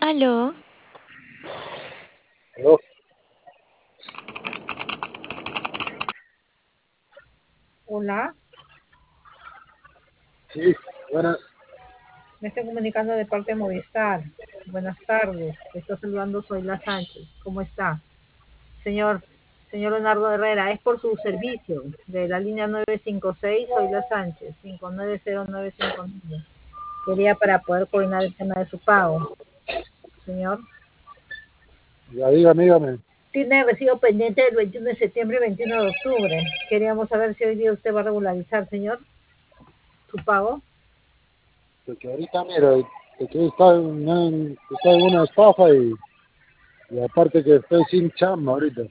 Aló, Aló. Hola, Sí, buenas. me estoy comunicando de parte de Movistar. Buenas tardes, te está saludando Zoila Sánchez. ¿Cómo está? Señor, señor Leonardo Herrera, es por su servicio de la línea 956 Zoila Sánchez, 590959. Quería para poder coordinar el tema de su pago. Señor, Ya dígame. tiene recibo pendiente del 21 de septiembre y 21 de octubre. Queríamos saber si hoy día usted va a regularizar, señor, su pago. Porque ahorita, mira, que está en una estafa y aparte que estoy sin chamba ahorita.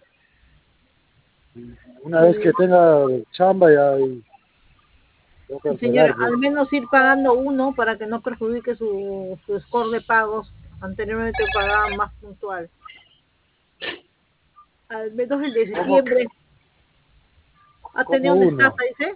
Una vez que tenga chamba ya tengo que Señora, cancelar, pues. al menos ir pagando uno para que no perjudique su score de pagos. Anteriormente pagaba más puntual. Al menos el de ¿Cómo, septiembre. ¿Ha cómo tenido una uno? estafa, dice?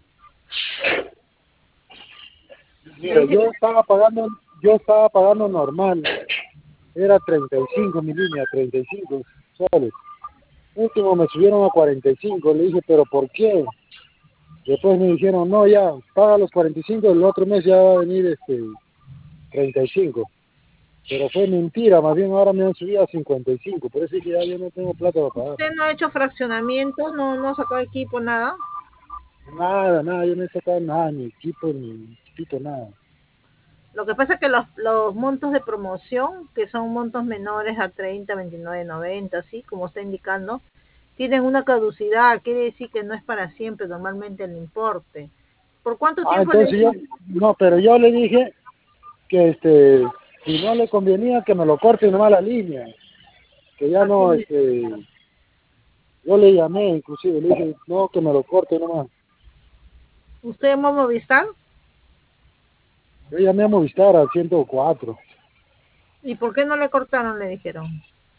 Me Mira, dice que yo estaba pagando normal. Era 35 mi línea, 35 soles. Último me subieron a 45. Le dije, ¿pero por qué? Después me dijeron, no, ya, paga los 45, el otro mes ya va a venir 35. Pero fue mentira, más bien ahora me han subido a 55, por eso es que ya yo no tengo plata para pagar. usted no ha hecho fraccionamiento, no ha sacado equipo, nada. Nada, yo no he sacado nada, ni equipo, ni equipo, nada. Lo que pasa es que los montos de promoción, que son montos menores a 30, 29, 90, así como está indicando, tienen una caducidad, quiere decir que no es para siempre normalmente el importe. ¿Por cuánto Ah, tiempo le entonces dijo? no, pero yo le dije que si no le convenía que me lo corte nomás la línea, que ya Aquí no, yo le llamé inclusive, le dije, no, que me lo corte nomás. ¿Usted llamó a Movistar? Yo llamé a Movistar al 104. ¿Y por qué no le cortaron? Le dijeron.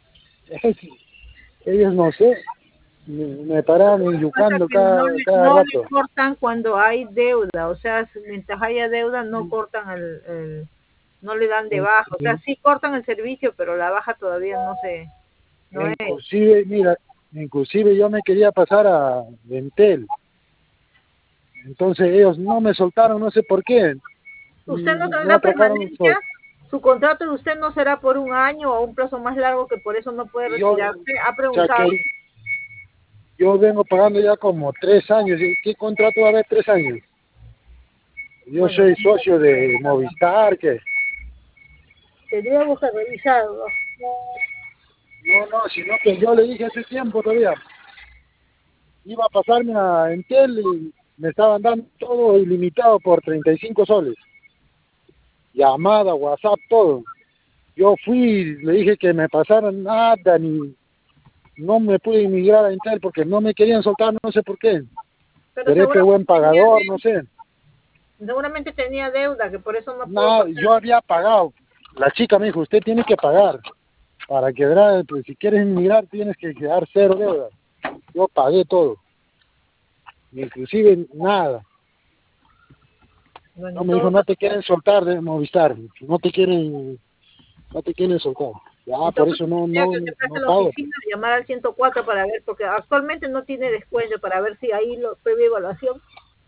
Ellos no sé, me paraban Pasa yucando que no cada no le rato. cortan cuando hay deuda, o sea, mientras haya deuda no cortan no le dan de baja, o sea, sí cortan el servicio, pero la baja todavía no es. Inclusive, mira, inclusive yo me quería pasar a Entel, entonces ellos no me soltaron, no sé por qué, ¿Usted no me tendrá atracaron. permanencia? Su contrato de usted no será por un año o un plazo más largo que por eso no puede Y yo, o retirarse. ¿Ha sea preguntado? que yo vengo pagando ya como 3 años, ¿y qué contrato va a haber 3 años? Yo Bueno, soy socio de Movistar, que tendríamos que revisarlo. no, sino que yo le dije hace tiempo todavía, iba a pasarme a Entel y me estaban dando todo ilimitado por 35 soles, llamada, WhatsApp, todo. Yo fui, le dije que me pasaran nada, ni no me pude inmigrar a Intel porque no me querían soltar, no sé por qué. Pero Seré que buen pagador, no sé. seguramente tenía deuda, que por eso no pudo Nada, pasar. yo había pagado. La chica me dijo, usted tiene que pagar para quedar, pues si quieres inmigrar tienes que quedar cero deuda. Yo pagué todo, inclusive nada. Bueno, No en me dijo, todo no caso, te quieren soltar de Movistar, no te quieren soltar. Ya, en todo por caso eso no, tendría no, que acercarse no a la pago. oficina, llamar al 104 para ver, porque actualmente no tiene descuento, para ver si ahí lo previa evaluación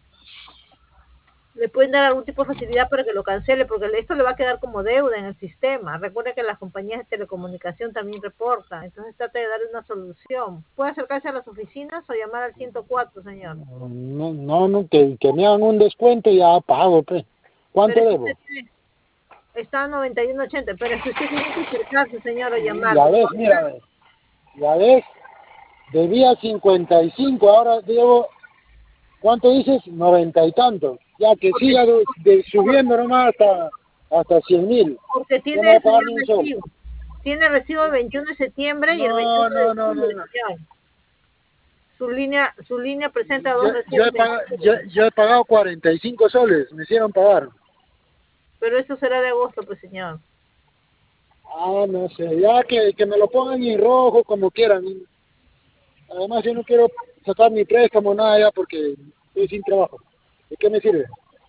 le pueden dar algún tipo de facilidad para que lo cancele, porque esto le va a quedar como deuda en el sistema. Recuerda que las compañías de telecomunicación también reportan, entonces trate de darle una solución. Puede acercarse a las oficinas o llamar al 104, señor. No, que me hagan un descuento y ya pago, pues. Pero ¿Cuánto es que usted debo? está a 91.80, pero es que usted tiene que acercarse, señor, o llamar, Ya porque ves, ahorita mira, ya ves, debía 55, ahora debo, ¿cuánto dices? 90 y tanto. Ya que porque, siga subiendo nomás hasta 100.000. porque Yo no tiene voy a el pagar señor ni un sol. recibo. Tiene recibo el 21 de septiembre y el 21 de octubre, No. señor. Su línea presenta Yo, dos yo, recibos he pagado, yo, vencidos, yo he pagado 45 soles, me hicieron pagar. pero eso será de agosto, pues, señor. No sé, ya que me lo pongan en rojo como quieran. Además, yo no quiero sacar mi préstamo, nada ya, porque estoy sin trabajo. ¿De qué me sirve?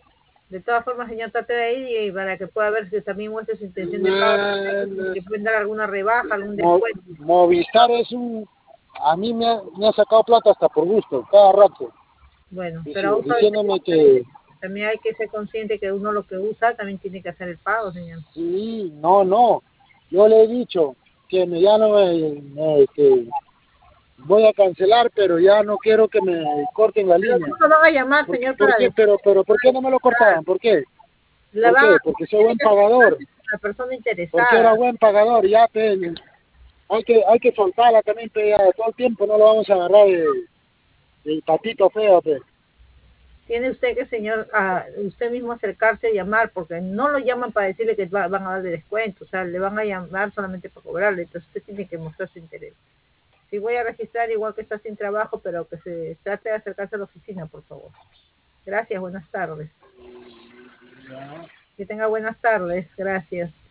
De todas formas, señor, trate de ir y para que pueda ver si también muestre su intención de pago, si le pueden dar alguna rebaja, algún descuento. Movistar es un... A mí me ha sacado plata hasta por gusto, cada rato. Bueno, pero usa Diciéndome que... también hay que ser consciente que uno lo que usa también tiene que hacer el pago, señor. Sí, no. Yo le he dicho que ya no que voy a cancelar, pero ya no quiero que me corten la Pero línea. no lo van a llamar, señor, ¿Por para qué? decir, Pero ¿por qué no me lo cortaban? ¿Por qué? la ¿Por van qué? a, Porque soy tiene buen que acercarse pagador. con la persona Porque era interesada. buen pagador. Ya, hay que soltarla también, pe, ya, todo el tiempo no lo vamos a agarrar de patito feo, pe. Tiene usted que, señor, usted mismo acercarse y llamar, porque no lo llaman para decirle que van a darle descuento, o sea, le van a llamar solamente para cobrarle, entonces usted tiene que mostrar su interés. Sí, voy a registrar igual que está sin trabajo, pero que se trate de acercarse a la oficina, por favor. Gracias, buenas tardes. Que tenga buenas tardes, gracias.